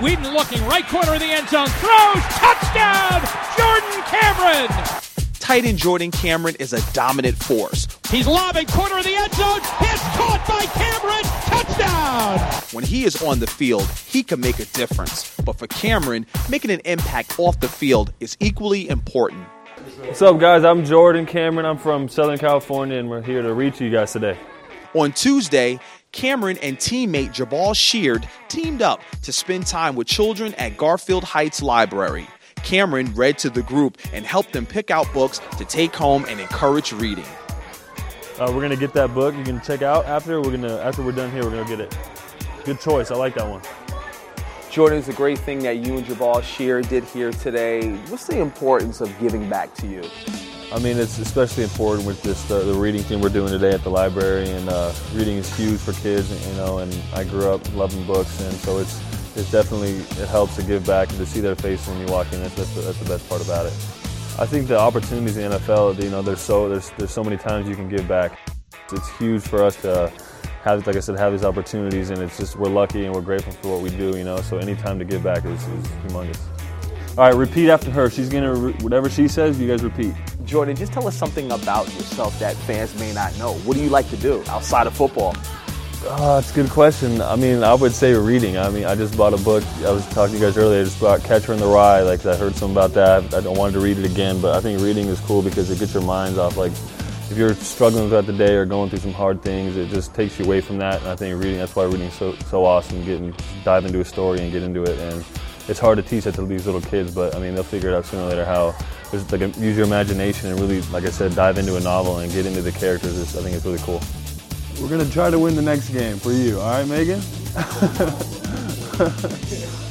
Whedon looking, right corner of the end zone, throws, touchdown, Jordan Cameron! Tight end Jordan Cameron is a dominant force. He's lobbing, corner of the end zone, it's caught by Cameron, touchdown! When he is on the field, he can make a difference. But for Cameron, making an impact off the field is equally important. What's up, guys? I'm Jordan Cameron. I'm from Southern California, and we're here to reach you guys today. On Tuesday, Cameron and teammate Jabal Sheard teamed up to spend time with children at Garfield Heights Library. Cameron read to the group and helped them pick out books to take home and encourage reading. We're going to get that book you can check out after. After we're done here, we're going to get it. Good choice. I like that one. Jordan, it's a great thing that you and Jabal Sheard did here today. What's the importance of giving back to you? I mean, it's especially important with this the reading thing we're doing today at the library, and reading is huge for kids, and I grew up loving books, and so it helps to give back and to see their face when you walk in. That's the best part about it. I think the opportunities in the NFL, there's so many times you can give back. It's huge for us to have, like I said, have these opportunities, and it's just we're lucky and we're grateful for what we do, So any time to give back is humongous. All right, repeat after her. She's gonna whatever she says, you guys repeat. Jordan, just tell us something about yourself that fans may not know. What do you like to do outside of football? It's a good question. I mean, I would say reading. I mean, I just bought a book. I was talking to you guys earlier. I just bought Catcher in the Rye. Like, I heard something about that. I don't want to read it again, but I think reading is cool because it gets your minds off. Like, if you're struggling throughout the day or going through some hard things, it just takes you away from that. And I think reading, that's why reading is so awesome. Dive into a story and get into it. And it's hard to teach that to these little kids, but I mean, they'll figure it out sooner or later how. Just use your imagination and really, like I said, dive into a novel and get into the characters. I think it's really cool. We're going to try to win the next game for you. All right, Megan?